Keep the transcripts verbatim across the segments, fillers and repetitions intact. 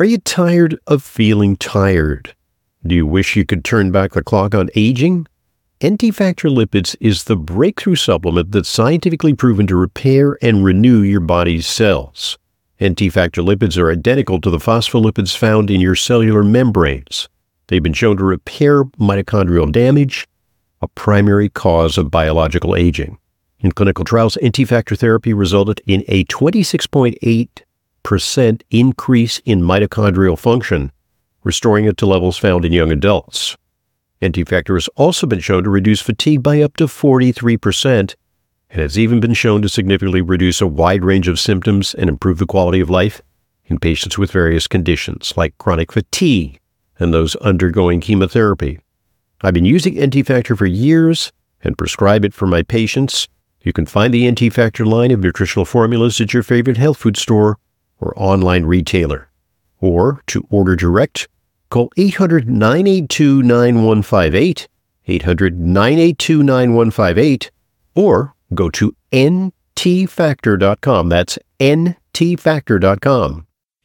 Are you tired of feeling tired? Do you wish you could turn back the clock on aging? N T Factor Lipids is the breakthrough supplement that's scientifically proven to repair and renew your body's cells. N T Factor Lipids are identical to the phospholipids found in your cellular membranes. They've been shown to repair mitochondrial damage, a primary cause of biological aging. In clinical trials, N T Factor therapy resulted in a twenty-six point eight percent increase in mitochondrial function, restoring it to levels found in young adults. N T Factor has also been shown to reduce fatigue by up to forty-three percent, and has even been shown to significantly reduce a wide range of symptoms and improve the quality of life in patients with various conditions like chronic fatigue and those undergoing chemotherapy. I've been using N T Factor for years and prescribe it for my patients. You can find the N T Factor line of nutritional formulas at your favorite health food store or online retailer. Or to order direct, call eight hundred, nine eight two, nine one five eight, eight hundred, nine eight two, nine one five eight, or go to N T factor dot com. That's N T factor dot com.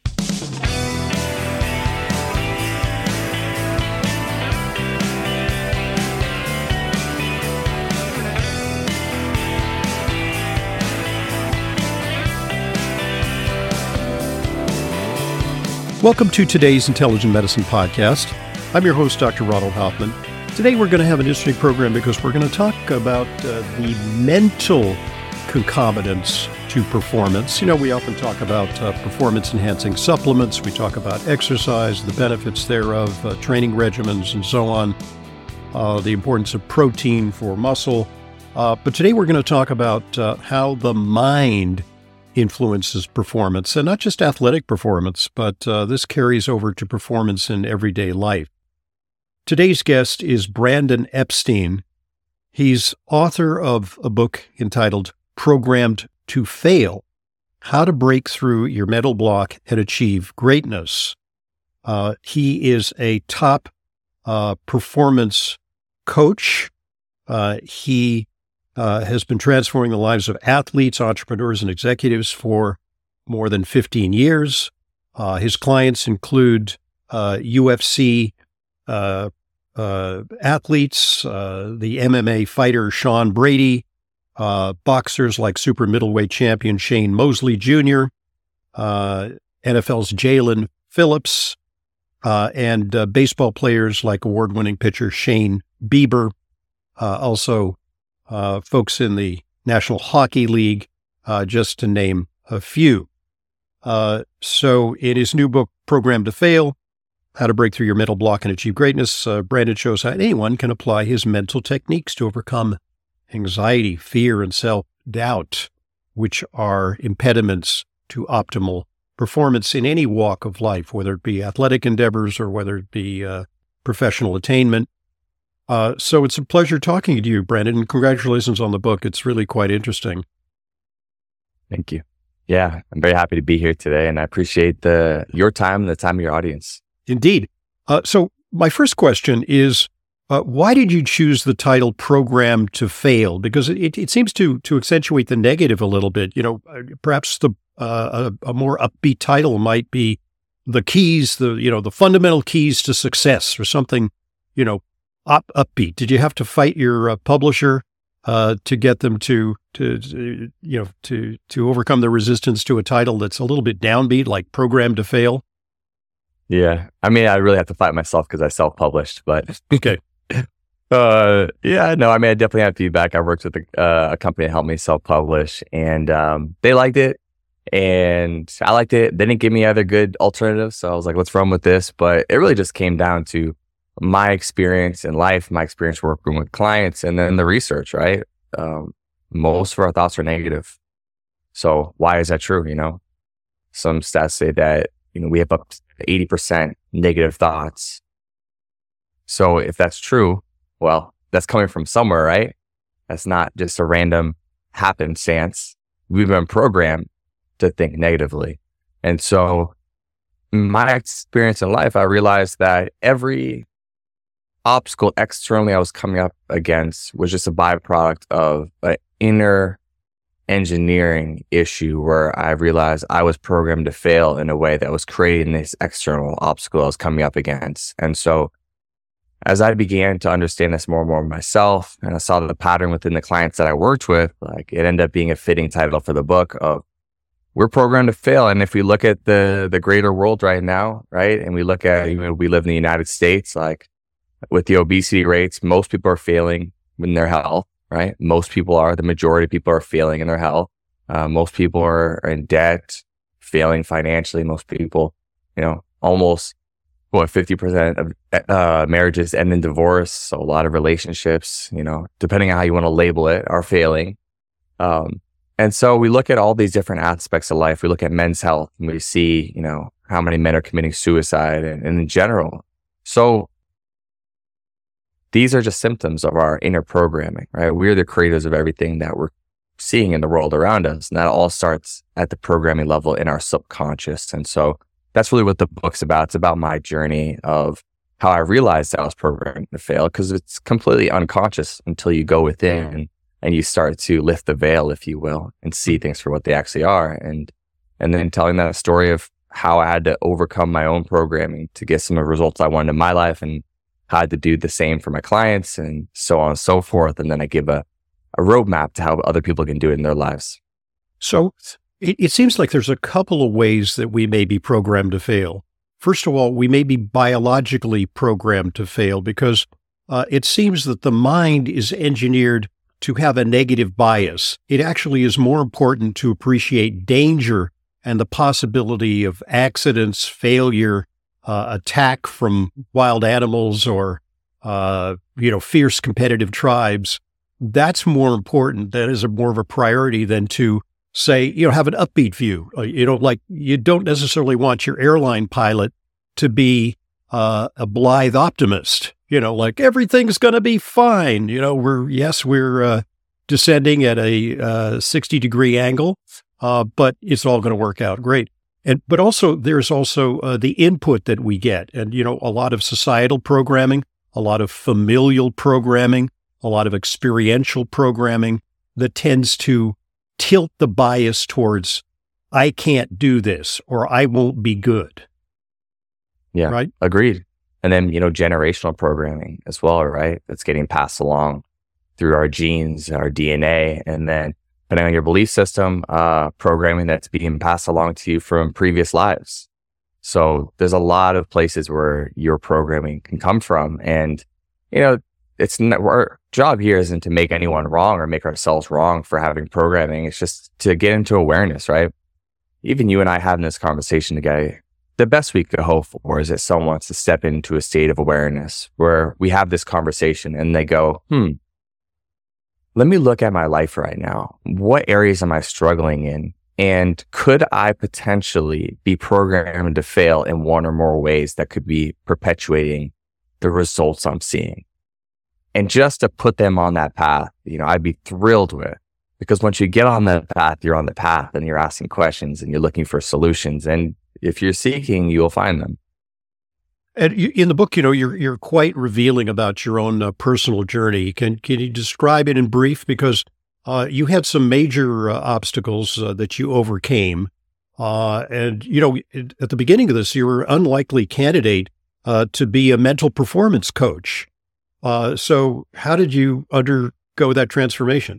Welcome to today's Intelligent Medicine Podcast. I'm your host, Doctor Ronald Hoffman. Today we're going to have an interesting program because we're going to talk about uh, the mental concomitants to performance. You know, we often talk about uh, performance-enhancing supplements. We talk about exercise, the benefits thereof, uh, training regimens, and so on, uh, the importance of protein for muscle. Uh, but today we're going to talk about uh, how the mind influences performance, and not just athletic performance, but uh, this carries over to performance in everyday life. Today's guest is Brandon Epstein. He's author of a book entitled Programmed to Fail: How to Break Through Your Mental Block and Achieve Greatness. Uh, he is a top uh, performance coach. Uh, he Uh, has been transforming the lives of athletes, entrepreneurs, and executives for more than fifteen years. Uh, his clients include uh, U F C uh, uh, athletes, uh, the M M A fighter Sean Brady, uh, boxers like super middleweight champion Shane Mosley Junior, uh, N F L's Jalen Phillips, uh, and uh, baseball players like award-winning pitcher Shane Bieber, uh, also Uh, folks in the National Hockey League, uh, just to name a few. Uh, so in his new book, Programmed to Fail: How to Break Through Your Mental Block and Achieve Greatness, uh, Brandon shows how anyone can apply his mental techniques to overcome anxiety, fear, and self-doubt, which are impediments to optimal performance in any walk of life, whether it be athletic endeavors or whether it be uh, professional attainment. Uh, so it's a pleasure talking to you, Brandon, and congratulations on the book. It's really quite interesting. Thank you. Yeah, I'm very happy to be here today, and I appreciate the your time and the time of your audience. Indeed. Uh, so my first question is, uh, why did you choose the title Programmed to Fail? Because it, it seems to to accentuate the negative a little bit. You know, perhaps the uh, a, a more upbeat title might be the keys, the you know the fundamental keys to success, or something, you know, Up, upbeat. Did you have to fight your uh, publisher uh, to get them to, to, to, you know, to, to overcome the resistance to a title that's a little bit downbeat, like Programmed to Fail? Yeah. I mean, I really have to fight myself because I self-published, but okay. uh, yeah, no, I mean, I definitely have feedback. I worked with a, uh, a company that helped me self-publish, and um, they liked it, and I liked it. They didn't give me other good alternatives, so I was like, let's run with this. But it really just came down to my experience in life, my experience working with clients, and then the research, right? Um, most of our thoughts are negative. So why is that true? You know, some stats say that, you know, we have up to eighty percent negative thoughts. So if that's true, well, that's coming from somewhere, right? That's not just a random happenstance. We've been programmed to think negatively. And so my experience in life, I realized that every obstacle externally I was coming up against was just a byproduct of an inner engineering issue where I realized I was programmed to fail in a way that was creating this external obstacle I was coming up against. And so as I began to understand this more and more myself, and I saw the pattern within the clients that I worked with, like it ended up being a fitting title for the book of we're programmed to fail. And if we look at the the greater world right now, right, and we look at, you know, we live in the United States, like with the obesity rates, most people are failing in their health, right? Most people are, the majority of people are failing in their health. Uh, most people are, are in debt, failing financially. Most people, you know, almost what fifty percent of uh, marriages end in divorce. So a lot of relationships, you know, depending on how you want to label it, are failing. Um, and so we look at all these different aspects of life. We look at men's health and we see, you know, how many men are committing suicide and, and in general. So these are just symptoms of our inner programming, right? We're the creators of everything that we're seeing in the world around us. And that all starts at the programming level in our subconscious. And so that's really what the book's about. It's about my journey of how I realized I was programmed to fail, because it's completely unconscious until you go within and, and you start to lift the veil, if you will, and see things for what they actually are. And and then telling that story of how I had to overcome my own programming to get some of the results I wanted in my life, and how I had to do the same for my clients, and so on and so forth. And then I give a, a roadmap to how other people can do it in their lives. So it, it seems like there's a couple of ways that we may be programmed to fail. First of all, we may be biologically programmed to fail because uh, it seems that the mind is engineered to have a negative bias. It actually is more important to appreciate danger and the possibility of accidents, failure, uh, attack from wild animals or, uh, you know, fierce competitive tribes. That's more important. That is a more of a priority than to say, you know, have an upbeat view. Uh, you know, like you don't necessarily want your airline pilot to be uh, a blithe optimist, you know, like everything's going to be fine. You know, we're, yes, we're uh, descending at a uh, sixty degree angle, uh, but it's all going to work out great. And, but also there's also uh, the input that we get, and, you know, a lot of societal programming, a lot of familial programming, a lot of experiential programming that tends to tilt the bias towards, I can't do this, or I won't be good. Yeah, right. Agreed. And then, you know, generational programming as well, right? That's getting passed along through our genes, our D N A, and then depending on your belief system, uh, programming that's being passed along to you from previous lives. So there's a lot of places where your programming can come from. And, you know, it's not, our job here isn't to make anyone wrong or make ourselves wrong for having programming. It's just to get into awareness, right? Even you and I having this conversation together, the best we could hope for is that someone wants to step into a state of awareness where we have this conversation and they go, hmm, let me look at my life right now. What areas am I struggling in? And could I potentially be programmed to fail in one or more ways that could be perpetuating the results I'm seeing? And just to put them on that path, you know, I'd be thrilled with, because once you get on that path, you're on the path and you're asking questions and you're looking for solutions. And if you're seeking, you'll find them. And you, in the book, you know, you're you're quite revealing about your own uh, personal journey. Can can you describe it in brief? Because uh, you had some major uh, obstacles uh, that you overcame, uh, and you know, at the beginning of this, you were an unlikely candidate uh, to be a mental performance coach. Uh, so, how did you undergo that transformation?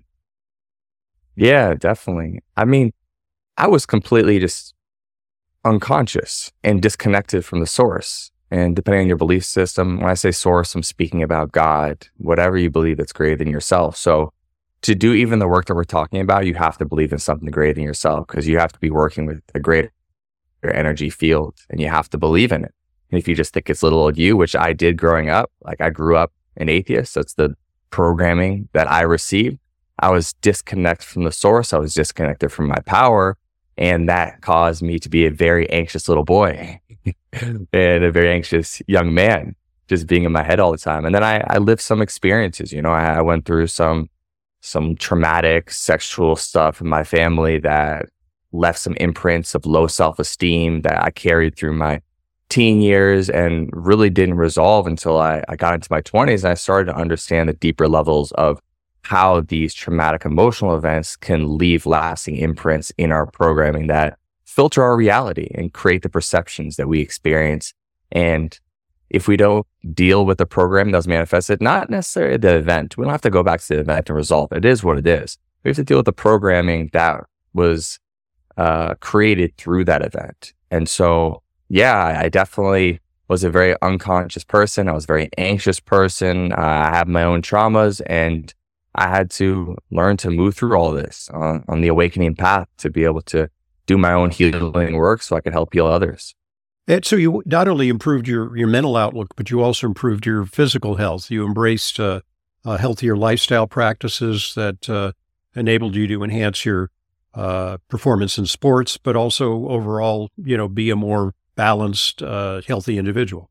Yeah, definitely. I mean, I was completely just unconscious and disconnected from the source. And depending on your belief system, when I say source, I'm speaking about God, whatever you believe that's greater than yourself. So to do even the work that we're talking about, you have to believe in something greater than yourself, because you have to be working with a greater energy field and you have to believe in it. And if you just think it's little old you, which I did growing up, like I grew up an atheist, that's the programming that I received. I was disconnected from the source. I was disconnected from my power. And that caused me to be a very anxious little boy and a very anxious young man, just being in my head all the time. And then I, I lived some experiences, you know, I, I went through some, some traumatic sexual stuff in my family that left some imprints of low self-esteem that I carried through my teen years and really didn't resolve until I, I got into my twenties and I started to understand the deeper levels of how these traumatic emotional events can leave lasting imprints in our programming that filter our reality and create the perceptions that we experience. And if we don't deal with the program that's manifested, not necessarily the event, we don't have to go back to the event and resolve it. It is what it is. We have to deal with the programming that was uh, created through that event. And so, yeah, I definitely was a very unconscious person. I was a very anxious person. Uh, I have my own traumas, and I had to learn to move through all this on, on the awakening path to be able to do my own healing work so I could help heal others. And so you not only improved your, your mental outlook, but you also improved your physical health. You embraced uh, uh, healthier lifestyle practices that uh, enabled you to enhance your uh, performance in sports, but also overall, you know, be a more balanced, uh, healthy individual.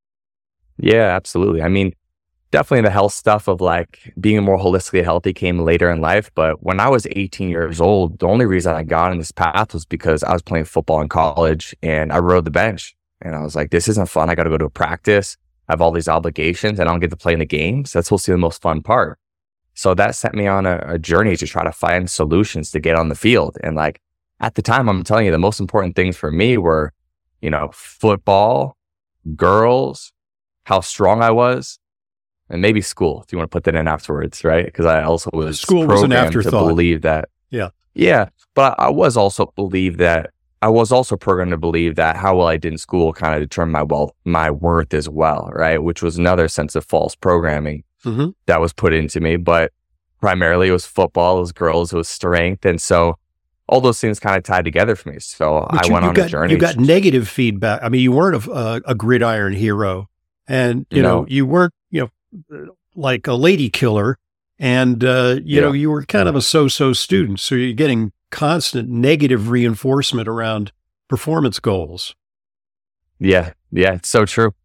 Yeah, absolutely. I mean, definitely the health stuff of like being more holistically healthy came later in life. But when I was eighteen years old, the only reason I got on this path was because I was playing football in college and I rode the bench. And I was like, this isn't fun. I got to go to a practice. I have all these obligations and I don't get to play in the games. That's supposed to be the most fun part. So that set me on a, a journey to try to find solutions to get on the field. And like at the time, I'm telling you, the most important things for me were, you know, football, girls, how strong I was, and maybe school, if you want to put that in afterwards, right? Because I also was school was an afterthought. To believe that. Yeah. Yeah. But I, I was also believe that I was also programmed to believe that how well I did in school kind of determined my wealth, my worth as well, right? Which was another sense of false programming mm-hmm. that was put into me. But primarily it was football, it was girls, it was strength. And so all those things kind of tied together for me. So but I you, went you on got, a journey. You got negative feedback. I mean, you weren't a, a gridiron hero, and, you no. know, you weren't, you know, like a lady killer, and, uh, you yeah. know, you were kind of a so-so student. So you're getting constant negative reinforcement around performance goals. Yeah. Yeah. It's so true.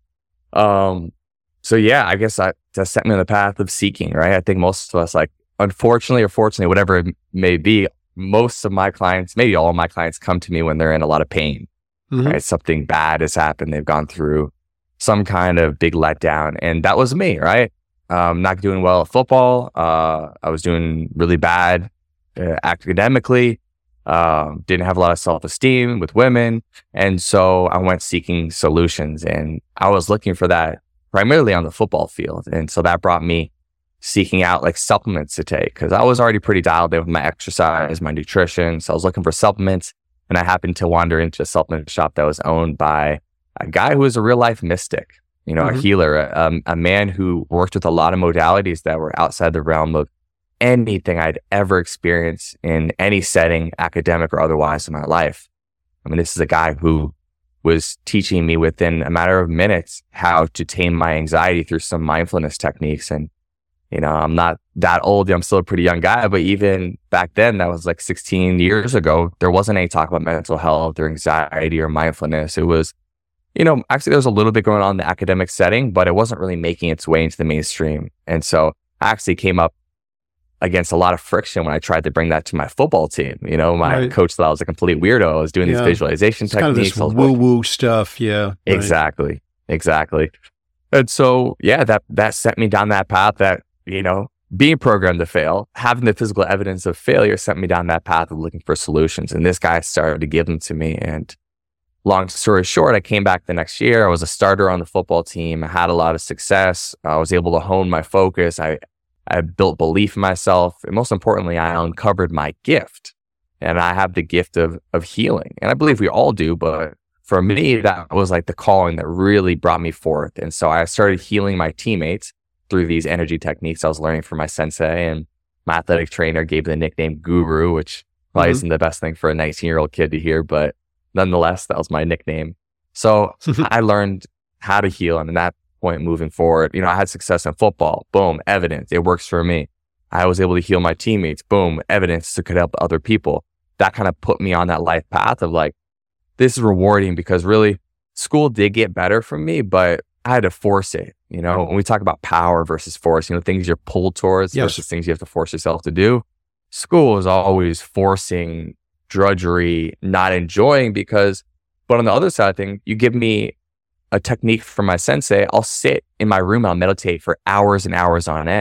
Um, so yeah, I guess I, that set me on the path of seeking, right? I think most of us, like, unfortunately or fortunately, whatever it may be, most of my clients, maybe all of my clients, come to me when they're in a lot of pain, mm-hmm. right? Something bad has happened. They've gone through some kind of big letdown. And that was me, right? Um, not doing well at football. Uh, I was doing really bad uh, academically. Um, didn't have a lot of self-esteem with women. And so I went seeking solutions, and I was looking for that primarily on the football field. And so that brought me seeking out like supplements to take, because I was already pretty dialed in with my exercise, my nutrition. So I was looking for supplements, and I happened to wander into a supplement shop that was owned by a guy who was a real life mystic, you know, mm-hmm. a healer, a, a man who worked with a lot of modalities that were outside the realm of anything I'd ever experienced in any setting, academic or otherwise, in my life. I mean, this is a guy who was teaching me within a matter of minutes how to tame my anxiety through some mindfulness techniques. And, you know, I'm not that old. I'm still a pretty young guy, but even back then, that was like sixteen years ago, there wasn't any talk about mental health or anxiety or mindfulness. It was, you know, actually there was a little bit going on in the academic setting, but it wasn't really making its way into the mainstream. And so I actually came up against a lot of friction when I tried to bring that to my football team. You know, my right. coach thought I was a complete weirdo. I was doing yeah. these visualization it's techniques. Kind of this woo-woo stuff. Yeah. Right. Exactly. Exactly. And so, yeah, that, that sent me down that path that, you know, being programmed to fail, having the physical evidence of failure sent me down that path of looking for solutions. And this guy started to give them to me. And long story short, I came back the next year. I was a starter on the football team. I had a lot of success. I was able to hone my focus. I, I built belief in myself. And most importantly, I uncovered my gift. And I have the gift of of healing. And I believe we all do. But for me, that was like the calling that really brought me forth. And so I started healing my teammates through these energy techniques I was learning from my sensei. And my athletic trainer gave the nickname Guru, which probably mm-hmm. isn't the best thing for a nineteen-year-old kid to hear. But nonetheless, that was my nickname. So I learned how to heal. And in that point moving forward, you know, I had success in football. Boom, evidence. It works for me. I was able to heal my teammates. Boom, evidence to could help other people. That kind of put me on that life path of like, this is rewarding, because really school did get better for me, but I had to force it. You know, when we talk about power versus force, you know, things you're pulled towards yes. versus things you have to force yourself to do. School is always forcing, drudgery, not enjoying, because, but on the other side of things, you give me a technique from my sensei, I'll sit in my room, I'll meditate for hours and hours on end.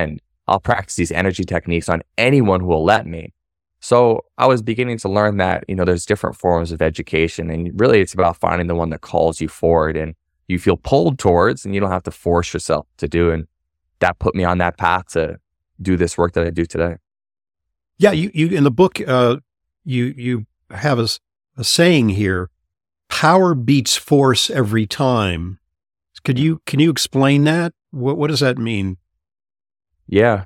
I'll practice these energy techniques on anyone who will let me. So I was beginning to learn that, you know, there's different forms of education, and really it's about finding the one that calls you forward and you feel pulled towards, and you don't have to force yourself to do. And that put me on that path to do this work that I do today. Yeah, you, you in the book, uh, you you have a, a saying here: "Power beats force every time." Could you can you explain that? What what does that mean? Yeah,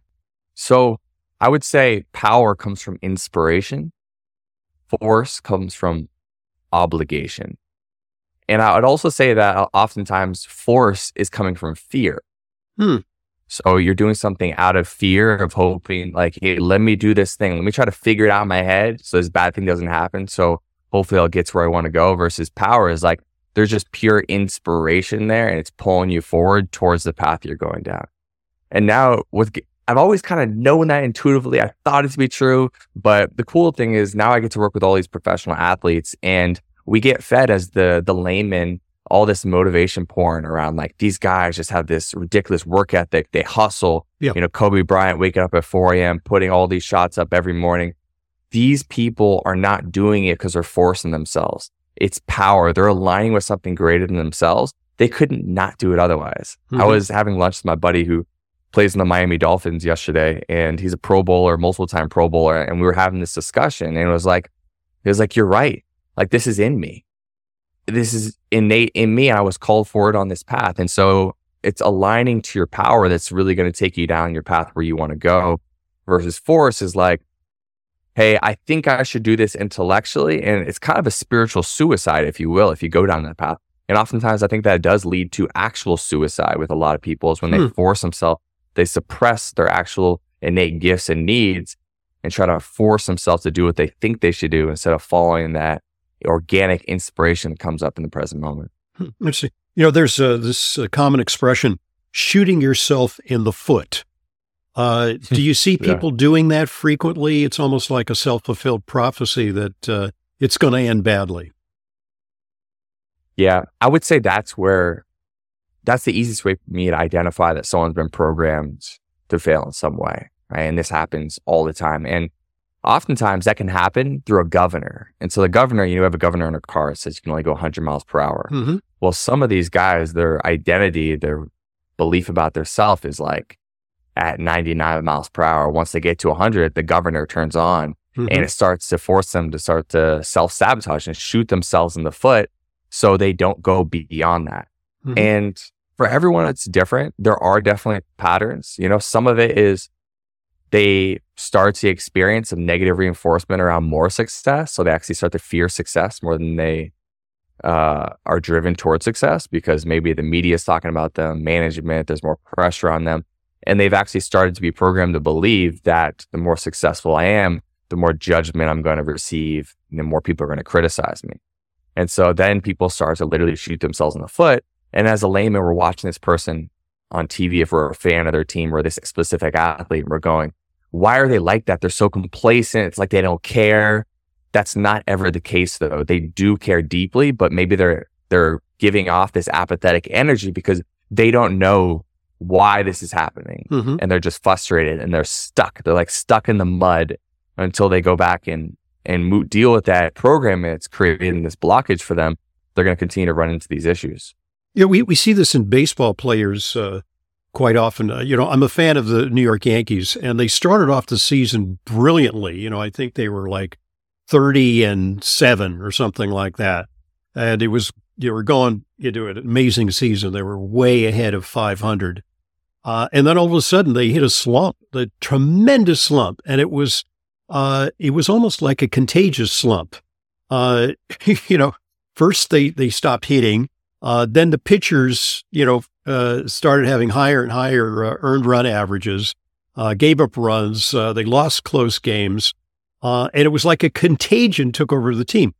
so I would say power comes from inspiration, force comes from obligation, and I would also say that oftentimes force is coming from fear. Hmm. So you're doing something out of fear of hoping, like, hey, let me do this thing. Let me try to figure it out in my head so this bad thing doesn't happen. So hopefully I'll get to where I want to go. Versus power is like, there's just pure inspiration there, and it's pulling you forward towards the path you're going down. And now with, I've always kind of known that intuitively. I thought it to be true. But the cool thing is now I get to work with all these professional athletes, and we get fed as the the layman all this motivation porn around, like, these guys just have this ridiculous work ethic. They hustle. Yep. You know, Kobe Bryant waking up at four a.m., putting all these shots up every morning. These people are not doing it because they're forcing themselves. It's power. They're aligning with something greater than themselves. They couldn't not do it otherwise. Mm-hmm. I was having lunch with my buddy who plays in the Miami Dolphins yesterday, and he's a Pro Bowler, multiple time Pro Bowler. And we were having this discussion, and it was like, it was like, you're right. Like, this is in me. This is innate in me. I was called forward on this path. And so it's aligning to your power that's really going to take you down your path where you want to go, versus force is like, hey, I think I should do this intellectually. And it's kind of a spiritual suicide, if you will, if you go down that path. And oftentimes I think that does lead to actual suicide with a lot of people, is when hmm. they force themselves, they suppress their actual innate gifts and needs and try to force themselves to do what they think they should do instead of following that organic inspiration that comes up in the present moment. Let's see. You know, there's uh, this uh, common expression, shooting yourself in the foot. Uh, do you see people yeah. doing that frequently? It's almost like a self-fulfilled prophecy that uh, it's going to end badly. Yeah, I would say that's where, that's the easiest way for me to identify that someone's been programmed to fail in some way, right? And this happens all the time. And oftentimes that can happen through a governor. And so the governor, you know, have a governor in a car that says you can only go one hundred miles per hour. Mm-hmm. Well, some of these guys, their identity, their belief about their self is like at ninety-nine miles per hour. Once they get to one hundred, the governor turns on mm-hmm. and it starts to force them to start to self-sabotage and shoot themselves in the foot so they don't go beyond that. Mm-hmm. And for everyone, it's different. There are definitely patterns. You know, some of it is they start the experience of negative reinforcement around more success. So they actually start to fear success more than they uh, are driven towards success, because maybe the media is talking about them, management, there's more pressure on them. And they've actually started to be programmed to believe that the more successful I am, the more judgment I'm going to receive, and the more people are going to criticize me. And so then people start to literally shoot themselves in the foot. And as a layman, we're watching this person on T V, if we're a fan of their team or this specific athlete, and we're going, why are they like that? They're so complacent. It's like they don't care. That's not ever the case, though. They do care deeply, but maybe they're they're giving off this apathetic energy because they don't know why this is happening. Mm-hmm. And they're just frustrated and they're stuck. They're like stuck in the mud until they go back and, and mo- deal with that program that's creating this blockage for them. They're going to continue to run into these issues. Yeah, we, we see this in baseball players uh, quite often. Uh, you know, I'm a fan of the New York Yankees, and they started off the season brilliantly. You know, I think they were like thirty and seven or something like that. And it was, they were going into an amazing season. They were way ahead of five hundred. Uh, and then all of a sudden they hit a slump, a tremendous slump. And it was, uh, it was almost like a contagious slump. Uh, you know, first they, they stopped hitting. Uh, then the pitchers, you know, uh, started having higher and higher uh, earned run averages, uh, gave up runs. Uh, they lost close games. Uh, and it was like a contagion took over the team.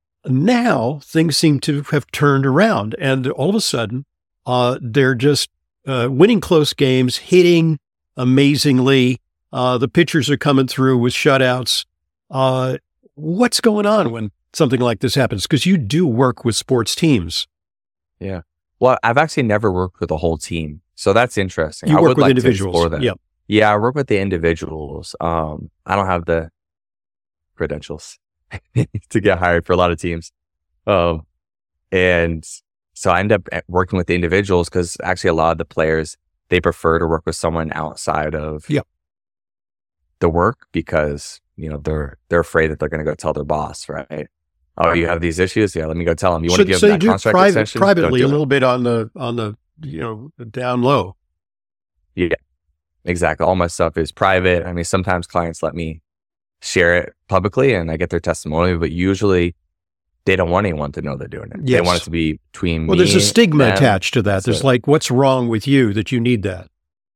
Now things seem to have turned around, and all of a sudden, uh, they're just uh, winning close games, hitting amazingly. Uh, the pitchers are coming through with shutouts. Uh, what's going on when something like this happens? Because you do work with sports teams. Yeah. Well, I've actually never worked with a whole team, so that's interesting. You I work would with like individuals. To explore that. Yep. Yeah, I work with the individuals. Um, I don't have the credentials to get hired for a lot of teams. Um, and so I end up working with the individuals because actually a lot of the players, they prefer to work with someone outside of yeah. the work because, you know, they're they're afraid that they're going to go tell their boss, right? Oh, you have these issues? Yeah, let me go tell them. You want so, to give so them that you do contract private, extension? privately do a it. little bit on the, on the, you know, down low. Yeah, exactly. All my stuff is private. I mean, sometimes clients let me share it publicly and I get their testimony, but usually they don't want anyone to know they're doing it. Yes. They want it to be between Well, me. there's a stigma them. attached to that. That's There's it. like, what's wrong with you that you need that?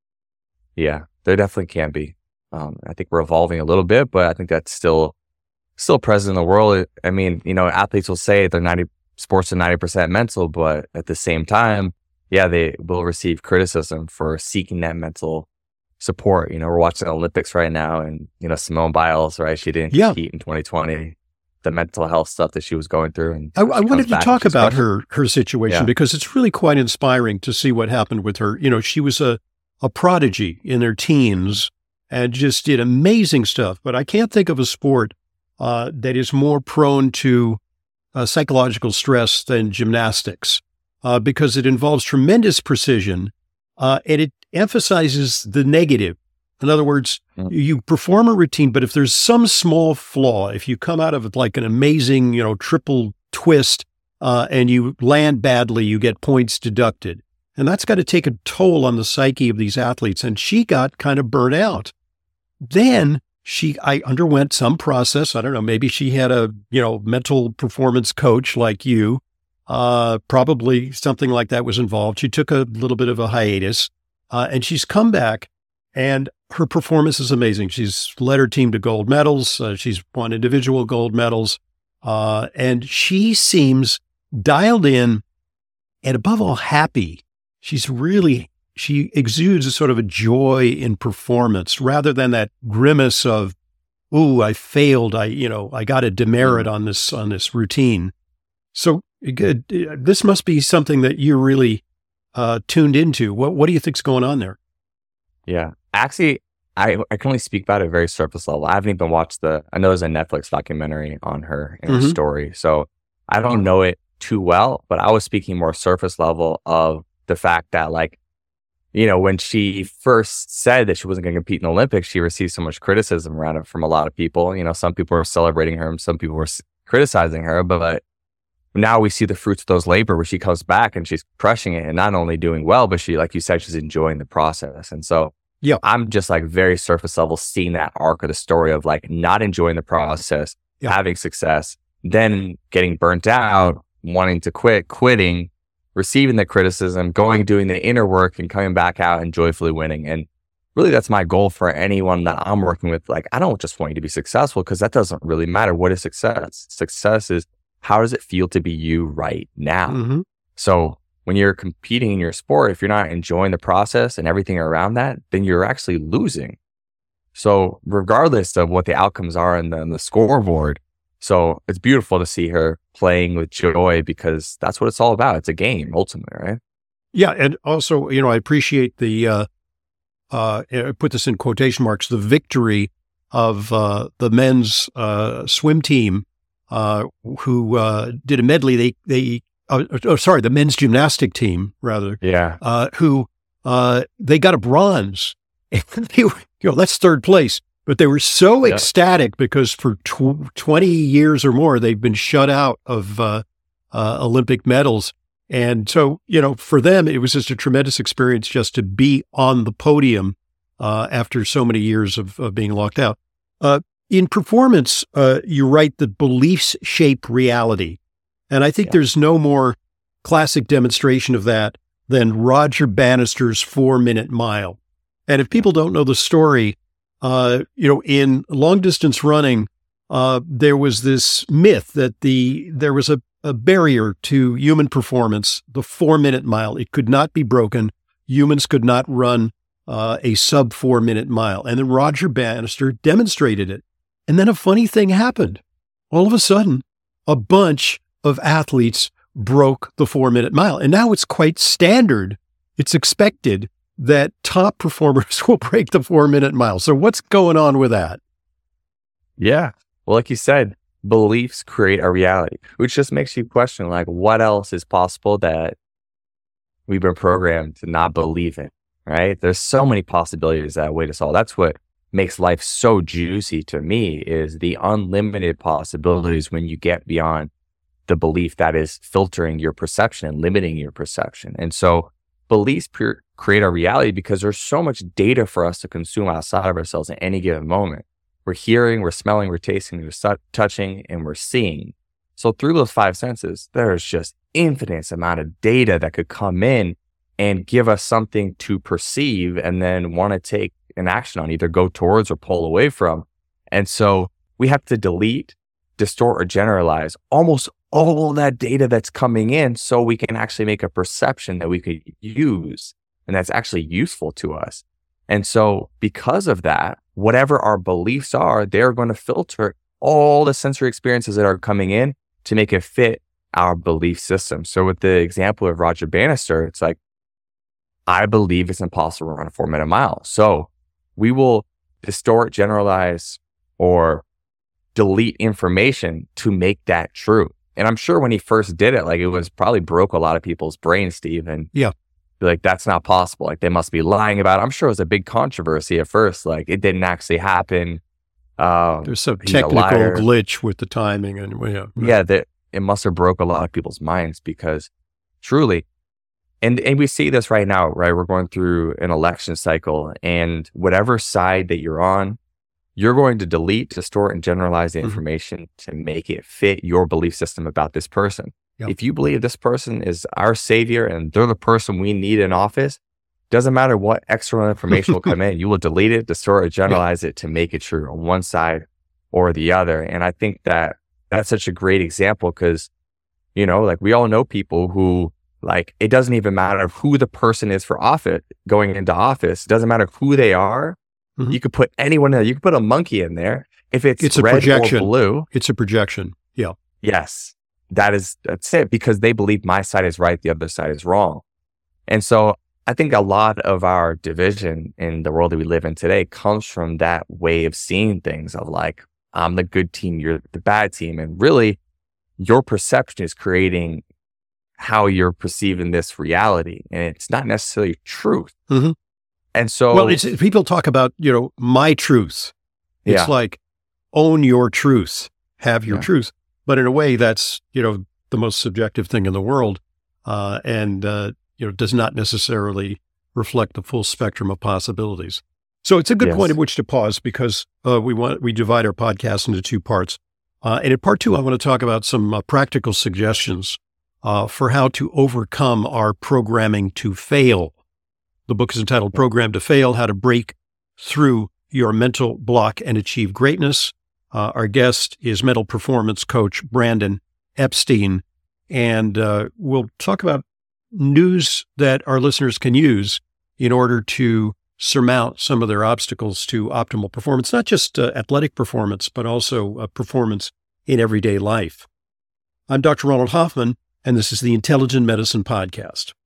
Yeah, there definitely can be. Um, I think we're evolving a little bit, but I think that's still still present in the world. I mean, you know, athletes will say they're ninety sports are ninety percent mental, but at the same time, yeah, they will receive criticism for seeking that mental support. You know, we're watching the Olympics right now, and you know, Simone Biles, right? She didn't Yeah. compete in twenty twenty. The mental health stuff that she was going through, and I, I she wanted comes to back talk and she's about crushed it. her her situation Yeah. because it's really quite inspiring to see what happened with her. You know, she was a, a prodigy in her teens and just did amazing stuff. But I can't think of a sport uh, that is more prone to uh, psychological stress than gymnastics uh, because it involves tremendous precision uh, and it emphasizes the negative. In other words, Mm. you perform a routine, but if there's some small flaw, if you come out of it like an amazing, you know, triple twist uh, and you land badly, you get points deducted. And that's got to take a toll on the psyche of these athletes. And she got kind of burnt out. Then she, I underwent some process. I don't know, maybe she had a, you know, mental performance coach like you. Uh, probably something like that was involved. She took a little bit of a hiatus uh, and she's come back. And her performance is amazing. She's led her team to gold medals. Uh, she's won individual gold medals. Uh, and she seems dialed in and above all happy. She's really, she exudes a sort of a joy in performance rather than that grimace of, ooh, I failed. I, you know, I got a demerit on this, on this routine. So good. This must be something that you're really uh, tuned into. What, what do you think's going on there? Yeah. Actually, I, I can only speak about it very surface level. I haven't even watched the, I know there's a Netflix documentary on her and her Mhm. story. So I don't know it too well, but I was speaking more surface level of the fact that, like, you know, when she first said that she wasn't going to compete in the Olympics, she received so much criticism around it from a lot of people. You know, some people were celebrating her and some people were s- criticizing her, but now we see the fruits of those labor where she comes back and she's crushing it and not only doing well, but she, like you said, she's enjoying the process. And so Yeah. I'm just like very surface level seeing that arc of the story of like not enjoying the process, Yeah. having success, then getting burnt out, wanting to quit, quitting, receiving the criticism, going, doing the inner work and coming back out and joyfully winning. And really that's my goal for anyone that I'm working with. Like, I don't just want you to be successful because that doesn't really matter. What is success? Success is how does it feel to be you right now? Mhm. So when you're competing in your sport, if you're not enjoying the process and everything around that, then you're actually losing. So regardless of what the outcomes are in the, in the scoreboard, so it's beautiful to see her playing with joy because that's what it's all about. It's a game ultimately, right? Yeah. And also, you know, I appreciate the, uh, uh, I put this in quotation marks, the victory of uh, the men's uh, swim team uh, who uh, did a medley. They, they, oh, oh, sorry, the men's gymnastic team, rather, Yeah. uh, who uh, they got a bronze. And they were, you know, that's third place. But they were so Yeah. ecstatic because for tw- twenty years or more, they've been shut out of uh, uh, Olympic medals. And so, you know, for them, it was just a tremendous experience just to be on the podium uh, after so many years of, of being locked out. Uh, in performance, uh, you write that beliefs shape reality. And I think Yeah. there's no more classic demonstration of that than Roger Bannister's four-minute mile. And if people don't know the story, uh, you know, in long-distance running, uh, there was this myth that the there was a, a barrier to human performance, the four-minute mile. It could not be broken. Humans could not run uh, a sub-four-minute mile. And then Roger Bannister demonstrated it. And then a funny thing happened. All of a sudden, a bunch of athletes broke the four-minute mile. And now it's quite standard. It's expected that top performers will break the four-minute mile. So what's going on with that? Yeah. Well, like you said, beliefs create a reality, which just makes you question, like, what else is possible that we've been programmed to not believe in, right? There's so many possibilities that way to solve. That's what makes life so juicy to me, is the unlimited possibilities when you get beyond the belief that is filtering your perception and limiting your perception. And so beliefs pure, create a reality because there's so much data for us to consume outside of ourselves at any given moment. We're hearing, we're smelling, we're tasting, we're su- touching, and we're seeing. So through those five senses, there's just infinite amount of data that could come in and give us something to perceive and then want to take an action on, either go towards or pull away from. And so we have to delete, distort, or generalize almost all of that data that's coming in so we can actually make a perception that we could use and that's actually useful to us. And so because of that, whatever our beliefs are, they're going to filter all the sensory experiences that are coming in to make it fit our belief system. So with the example of Roger Bannister, it's like, I believe it's impossible to run a four minute mile. So we will distort, generalize, or delete information to make that true. And I'm sure when he first did it, like, it was probably broke a lot of people's brains, Steve. And yeah, like, that's not possible. Like, they must be lying about it. I'm sure it was a big controversy at first. Like, it didn't actually happen. Um, There's some technical glitch with the timing. And yeah, yeah, that it must have broke a lot of people's minds because truly, and, and we see this right now, right? We're going through an election cycle, and whatever side that you're on, you're going to delete, distort, and generalize the mm-hmm. information to make it fit your belief system about this person. Yep. If you believe this person is our savior and they're the person we need in office, doesn't matter what external information will come in, you will delete it, distort, or generalize yep. it to make it true on one side or the other. And I think that that's such a great example because, you know, like, we all know people who, like, it doesn't even matter who the person is for office, going into office. It doesn't matter who they are. Mm-hmm. You could put anyone in there. You could put a monkey in there. If it's, it's red a projection. or blue. It's a projection. Yeah. Yes. That is, that's it. Because they believe my side is right, the other side is wrong. And so I think a lot of our division in the world that we live in today comes from that way of seeing things of, like, I'm the good team, you're the bad team. And really, your perception is creating how you're perceiving this reality. And it's not necessarily truth. Mm-hmm. And so, well, it's, people talk about, you know, my truth. It's yeah. like, own your truth, have your yeah. truth. But in a way, that's, you know, the most subjective thing in the world, uh, and, uh, you know, does not necessarily reflect the full spectrum of possibilities. So it's a good yes. point at which to pause, because uh, we want we divide our podcast into two parts. Uh, and in part two, I want to talk about some uh, practical suggestions uh, for how to overcome our programming to fail. The book is entitled Program to Fail, How to Break Through Your Mental Block and Achieve Greatness. Uh, our guest is mental performance coach Brandon Epstein, and uh, we'll talk about news that our listeners can use in order to surmount some of their obstacles to optimal performance, not just uh, athletic performance, but also uh, performance in everyday life. I'm Doctor Ronald Hoffman, and this is the Intelligent Medicine Podcast.